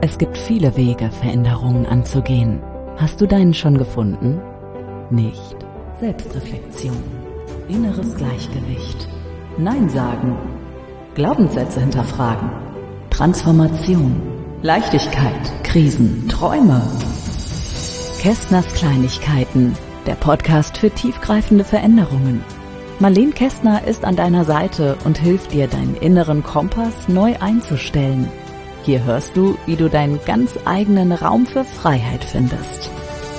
Es gibt viele Wege, Veränderungen anzugehen. Hast du deinen schon gefunden? Nicht. Selbstreflexion, inneres Gleichgewicht, Nein sagen, Glaubenssätze hinterfragen, Transformation, Leichtigkeit, Krisen, Träume. Kästners Kleinigkeiten, der Podcast für tiefgreifende Veränderungen. Marlene Kästner ist an deiner Seite und hilft dir, deinen inneren Kompass neu einzustellen. Hier hörst du, wie du deinen ganz eigenen Raum für Freiheit findest.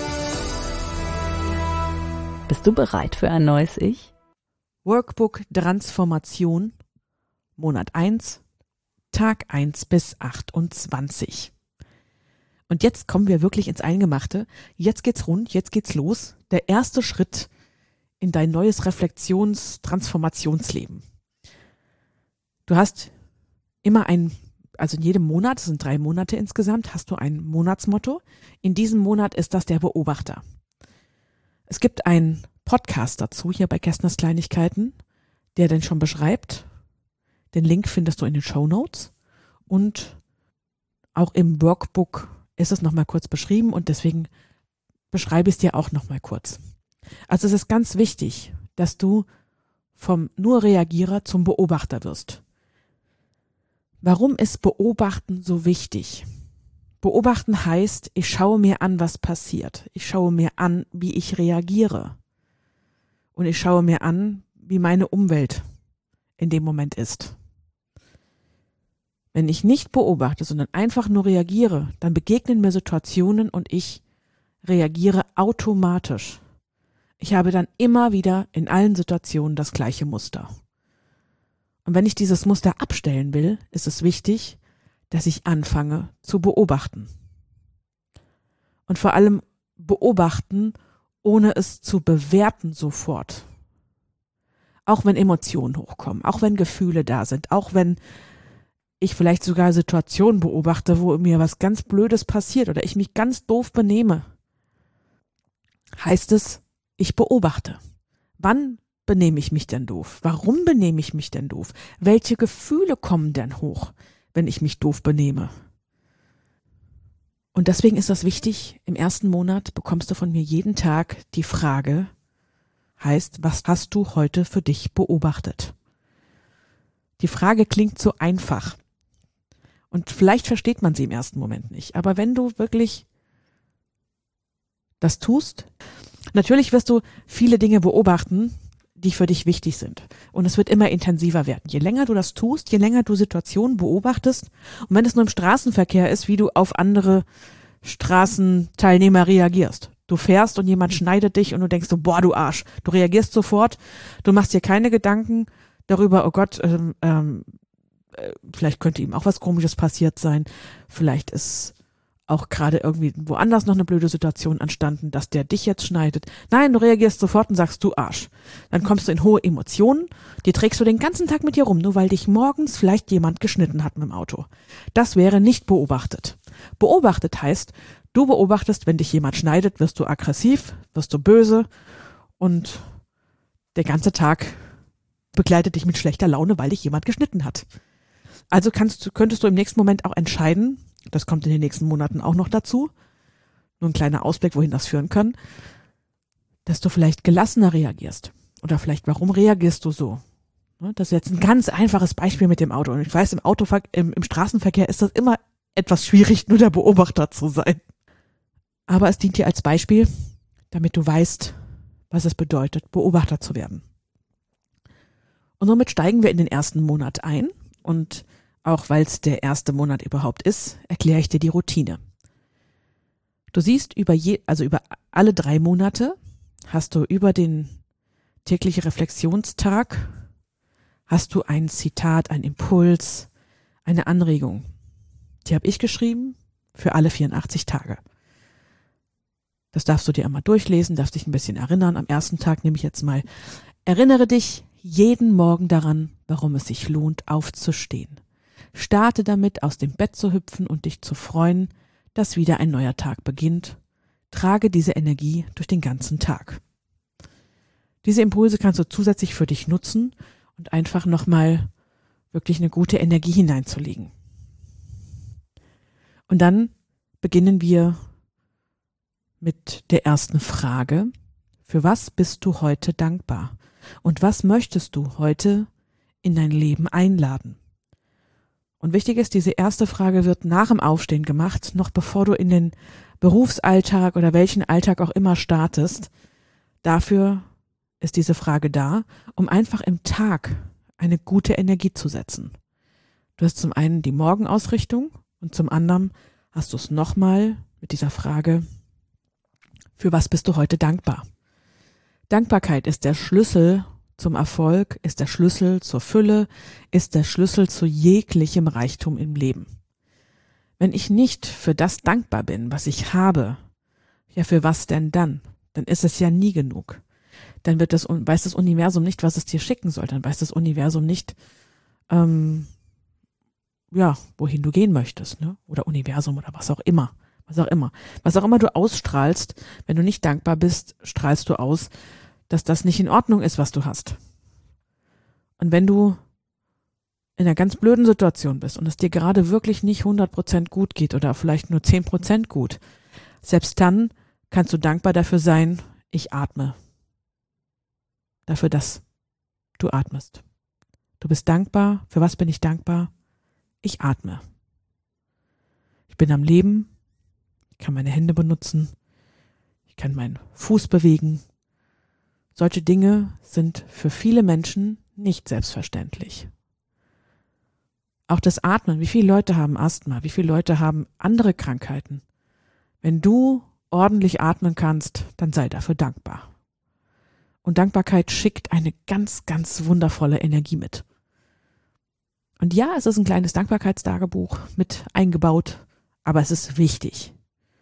Bist du bereit für ein neues Ich? Workbook Transformation, Monat 1, Tag 1 bis 28. Und jetzt kommen wir wirklich ins Eingemachte. Jetzt geht's rund, jetzt geht's los. Der erste Schritt in dein neues Transformationsleben. Du hast immer also in jedem Monat, es sind 3 Monate insgesamt, hast du ein Monatsmotto. In diesem Monat ist das der Beobachter. Es gibt einen Podcast dazu hier bei Kästners Kleinigkeiten, der den schon beschreibt. Den Link findest du in den Shownotes. Und auch im Workbook ist es nochmal kurz beschrieben und deswegen beschreibe ich es dir auch nochmal kurz. Also es ist ganz wichtig, dass du vom nur Reagierer zum Beobachter wirst. Warum ist Beobachten so wichtig? Beobachten heißt, ich schaue mir an, was passiert. Ich schaue mir an, wie ich reagiere. Und ich schaue mir an, wie meine Umwelt in dem Moment ist. Wenn ich nicht beobachte, sondern einfach nur reagiere, dann begegnen mir Situationen und ich reagiere automatisch. Ich habe dann immer wieder in allen Situationen das gleiche Muster. Und wenn ich dieses Muster abstellen will, ist es wichtig, dass ich anfange zu beobachten. Und vor allem beobachten, ohne es zu bewerten sofort. Auch wenn Emotionen hochkommen, auch wenn Gefühle da sind, auch wenn ich vielleicht sogar Situationen beobachte, wo mir was ganz Blödes passiert oder ich mich ganz doof benehme, heißt es, ich beobachte. Wann benehme ich mich denn doof? Warum benehme ich mich denn doof? Welche Gefühle kommen denn hoch, wenn ich mich doof benehme? Und deswegen ist das wichtig, im ersten Monat bekommst du von mir jeden Tag die Frage, heißt, was hast du heute für dich beobachtet? Die Frage klingt so einfach und vielleicht versteht man sie im ersten Moment nicht, aber wenn du wirklich das tust, natürlich wirst du viele Dinge beobachten, die für dich wichtig sind. Und es wird immer intensiver werden. Je länger du das tust, je länger du Situationen beobachtest, und wenn es nur im Straßenverkehr ist, wie du auf andere Straßenteilnehmer reagierst. Du fährst und jemand schneidet dich und du denkst so, boah, du Arsch. Du reagierst sofort, du machst dir keine Gedanken darüber, oh Gott, vielleicht könnte ihm auch was Komisches passiert sein. Vielleicht ist auch gerade irgendwie woanders noch eine blöde Situation entstanden, dass der dich jetzt schneidet. Nein, du reagierst sofort und sagst, du Arsch. Dann kommst du in hohe Emotionen, die trägst du den ganzen Tag mit dir rum, nur weil dich morgens vielleicht jemand geschnitten hat mit dem Auto. Das wäre nicht beobachtet. Beobachtet heißt, du beobachtest, wenn dich jemand schneidet, wirst du aggressiv, wirst du böse und der ganze Tag begleitet dich mit schlechter Laune, weil dich jemand geschnitten hat. Also könntest du im nächsten Moment auch entscheiden, das kommt in den nächsten Monaten auch noch dazu, nur ein kleiner Ausblick, wohin das führen kann, dass du vielleicht gelassener reagierst. Oder vielleicht, warum reagierst du so? Das ist jetzt ein ganz einfaches Beispiel mit dem Auto. Und ich weiß, im Straßenverkehr ist das immer etwas schwierig, nur der Beobachter zu sein. Aber es dient dir als Beispiel, damit du weißt, was es bedeutet, Beobachter zu werden. Und somit steigen wir in den ersten Monat ein und auch weil es der erste Monat überhaupt ist, erkläre ich dir die Routine. Du siehst, über alle 3 Monate hast du über den täglichen Reflexionstag, hast du ein Zitat, ein Impuls, eine Anregung. Die habe ich geschrieben für alle 84 Tage. Das darfst du dir einmal durchlesen, darfst dich ein bisschen erinnern. Am ersten Tag nehme ich jetzt mal, erinnere dich jeden Morgen daran, warum es sich lohnt, aufzustehen. Starte damit, aus dem Bett zu hüpfen und dich zu freuen, dass wieder ein neuer Tag beginnt. Trage diese Energie durch den ganzen Tag. Diese Impulse kannst du zusätzlich für dich nutzen und einfach nochmal wirklich eine gute Energie hineinzulegen. Und dann beginnen wir mit der ersten Frage. Für was bist du heute dankbar? Und was möchtest du heute in dein Leben einladen? Und wichtig ist, diese erste Frage wird nach dem Aufstehen gemacht, noch bevor du in den Berufsalltag oder welchen Alltag auch immer startest. Dafür ist diese Frage da, um einfach im Tag eine gute Energie zu setzen. Du hast zum einen die Morgenausrichtung und zum anderen hast du es nochmal mit dieser Frage, für was bist du heute dankbar? Dankbarkeit ist der Schlüssel zum Erfolg, ist der Schlüssel zur Fülle, ist der Schlüssel zu jeglichem Reichtum im Leben. Wenn ich nicht für das dankbar bin, was ich habe, ja, für was denn dann? Dann ist es ja nie genug. Dann weiß das Universum nicht, was es dir schicken soll. Dann weiß das Universum nicht, wohin du gehen möchtest, ne? Oder Universum oder was auch immer. Was auch immer du ausstrahlst, wenn du nicht dankbar bist, strahlst du aus, dass das nicht in Ordnung ist, was du hast. Und wenn du in einer ganz blöden Situation bist und es dir gerade wirklich nicht 100% gut geht oder vielleicht nur 10% gut, selbst dann kannst du dankbar dafür sein, ich atme. Dafür, dass du atmest. Du bist dankbar. Für was bin ich dankbar? Ich atme. Ich bin am Leben. Ich kann meine Hände benutzen. Ich kann meinen Fuß bewegen. Solche Dinge sind für viele Menschen nicht selbstverständlich. Auch das Atmen. Wie viele Leute haben Asthma? Wie viele Leute haben andere Krankheiten? Wenn du ordentlich atmen kannst, dann sei dafür dankbar. Und Dankbarkeit schickt eine ganz, ganz wundervolle Energie mit. Und ja, es ist ein kleines Dankbarkeitstagebuch mit eingebaut, aber es ist wichtig.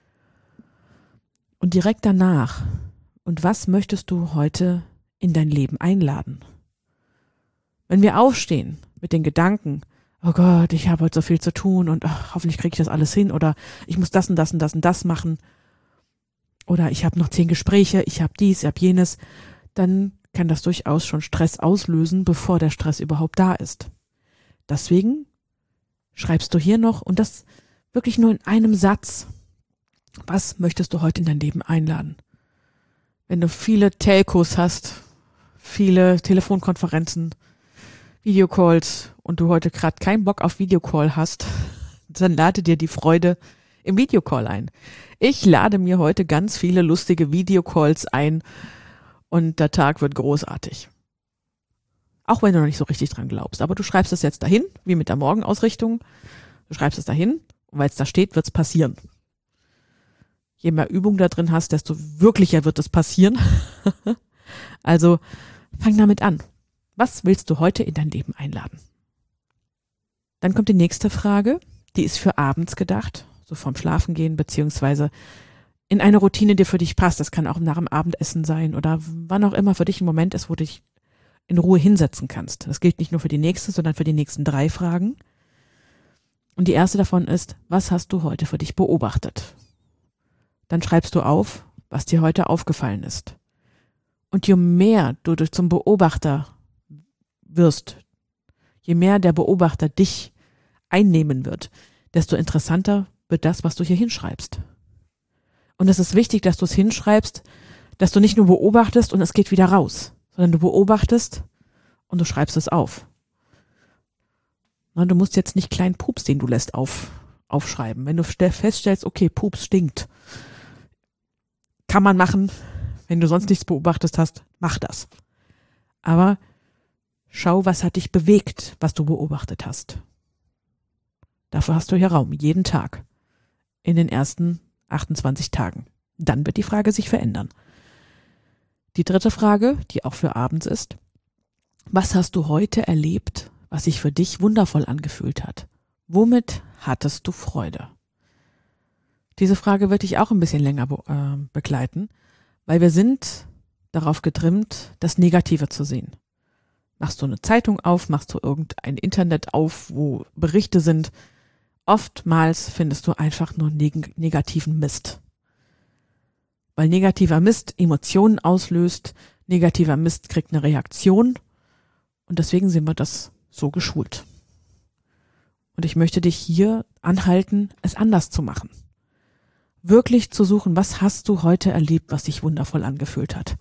Und direkt danach, und was möchtest du heute in dein Leben einladen? Wenn wir aufstehen mit den Gedanken, oh Gott, ich habe heute so viel zu tun und hoffentlich kriege ich das alles hin oder ich muss das und das und das und das machen oder ich habe noch 10 Gespräche, ich habe dies, ich habe jenes, dann kann das durchaus schon Stress auslösen, bevor der Stress überhaupt da ist. Deswegen schreibst du hier noch und das wirklich nur in einem Satz. Was möchtest du heute in dein Leben einladen? Wenn du viele Telcos hast, viele Telefonkonferenzen, Videocalls und du heute gerade keinen Bock auf Videocall hast, dann lade dir die Freude im Videocall ein. Ich lade mir heute ganz viele lustige Videocalls ein und der Tag wird großartig. Auch wenn du noch nicht so richtig dran glaubst. Aber du schreibst es jetzt dahin, wie mit der Morgenausrichtung. Du schreibst es dahin und weil es da steht, wird es passieren. Je mehr Übung da drin hast, desto wirklicher wird es passieren. Also fang damit an. Was willst du heute in dein Leben einladen? Dann kommt die nächste Frage, die ist für abends gedacht, so vorm Schlafengehen, beziehungsweise in eine Routine, die für dich passt. Das kann auch nach dem Abendessen sein oder wann auch immer für dich ein Moment ist, wo du dich in Ruhe hinsetzen kannst. Das gilt nicht nur für die nächste, sondern für die nächsten 3 Fragen. Und die erste davon ist, was hast du heute für dich beobachtet? Dann schreibst du auf, was dir heute aufgefallen ist. Und je mehr du zum Beobachter wirst, je mehr der Beobachter dich einnehmen wird, desto interessanter wird das, was du hier hinschreibst. Und es ist wichtig, dass du es hinschreibst, dass du nicht nur beobachtest und es geht wieder raus, sondern du beobachtest und du schreibst es auf. Du musst jetzt nicht kleinen Pups, den du lässt, aufschreiben. Wenn du feststellst, okay, Pups stinkt, kann man machen. Wenn du sonst nichts beobachtet hast, mach das. Aber schau, was hat dich bewegt, was du beobachtet hast. Dafür hast du hier Raum, jeden Tag, in den ersten 28 Tagen. Dann wird die Frage sich verändern. Die dritte Frage, die auch für abends ist, was hast du heute erlebt, was sich für dich wundervoll angefühlt hat? Womit hattest du Freude? Diese Frage wird dich auch ein bisschen länger begleiten, weil wir sind darauf getrimmt, das Negative zu sehen. Machst du eine Zeitung auf, machst du irgendein Internet auf, wo Berichte sind, oftmals findest du einfach nur negativen Mist. Weil negativer Mist Emotionen auslöst, negativer Mist kriegt eine Reaktion und deswegen sind wir das so geschult. Und ich möchte dich hier anhalten, es anders zu machen. Wirklich zu suchen, was hast du heute erlebt, was sich wundervoll angefühlt hat?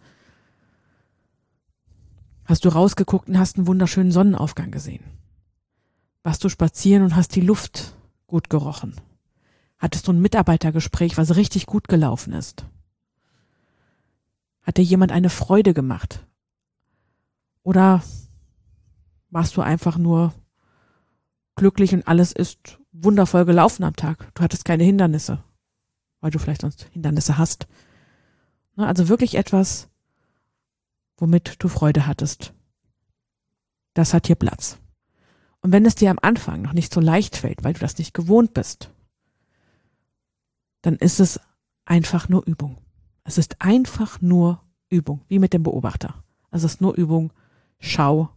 Hast du rausgeguckt und hast einen wunderschönen Sonnenaufgang gesehen? Warst du spazieren und hast die Luft gut gerochen? Hattest du ein Mitarbeitergespräch, was richtig gut gelaufen ist? Hat dir jemand eine Freude gemacht? Oder warst du einfach nur glücklich und alles ist wundervoll gelaufen am Tag? Du hattest keine Hindernisse, weil du vielleicht sonst Hindernisse hast. Also wirklich etwas, womit du Freude hattest. Das hat hier Platz. Und wenn es dir am Anfang noch nicht so leicht fällt, weil du das nicht gewohnt bist, dann ist es einfach nur Übung. Es ist einfach nur Übung, wie mit dem Beobachter. Es ist nur Übung. Schau,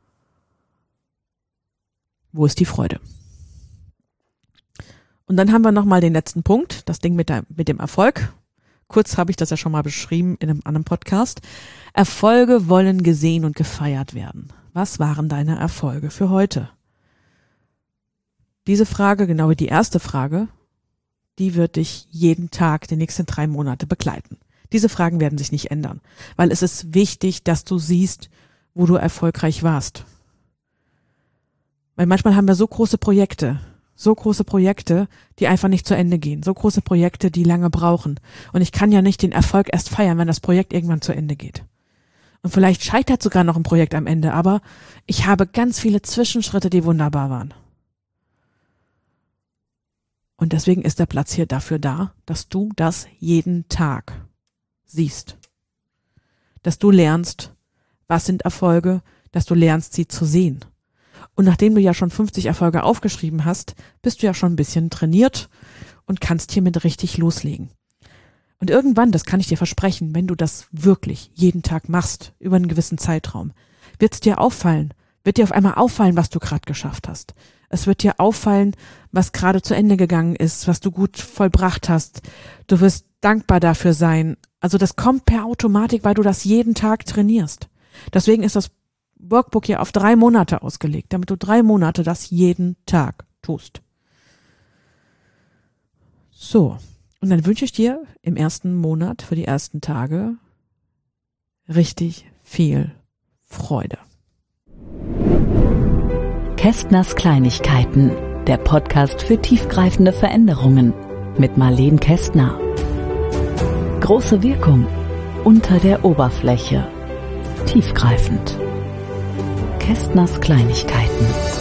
wo ist die Freude? Und dann haben wir nochmal den letzten Punkt, das Ding mit dem Erfolg. Kurz habe ich das ja schon mal beschrieben in einem anderen Podcast. Erfolge wollen gesehen und gefeiert werden. Was waren deine Erfolge für heute? Diese Frage, genau wie die erste Frage, die wird dich jeden Tag die nächsten 3 Monate begleiten. Diese Fragen werden sich nicht ändern, weil es ist wichtig, dass du siehst, wo du erfolgreich warst. Weil manchmal haben wir so große Projekte, die einfach nicht zu Ende gehen, so große Projekte, die lange brauchen. Und ich kann ja nicht den Erfolg erst feiern, wenn das Projekt irgendwann zu Ende geht. Und vielleicht scheitert sogar noch ein Projekt am Ende, aber ich habe ganz viele Zwischenschritte, die wunderbar waren. Und deswegen ist der Platz hier dafür da, dass du das jeden Tag siehst. Dass du lernst, was sind Erfolge, dass du lernst, sie zu sehen. Und nachdem du ja schon 50 Erfolge aufgeschrieben hast, bist du ja schon ein bisschen trainiert und kannst hiermit richtig loslegen. Und irgendwann, das kann ich dir versprechen, wenn du das wirklich jeden Tag machst, über einen gewissen Zeitraum, wird dir auf einmal auffallen, was du gerade geschafft hast. Es wird dir auffallen, was gerade zu Ende gegangen ist, was du gut vollbracht hast. Du wirst dankbar dafür sein. Also das kommt per Automatik, weil du das jeden Tag trainierst. Deswegen ist das Workbook hier auf 3 Monate ausgelegt, damit du 3 Monate das jeden Tag tust. So, und dann wünsche ich dir im ersten Monat für die ersten Tage richtig viel Freude. Kästners Kleinigkeiten, der Podcast für tiefgreifende Veränderungen mit Marlene Kästner. Große Wirkung unter der Oberfläche. Tiefgreifend. Kästners Kleinigkeiten.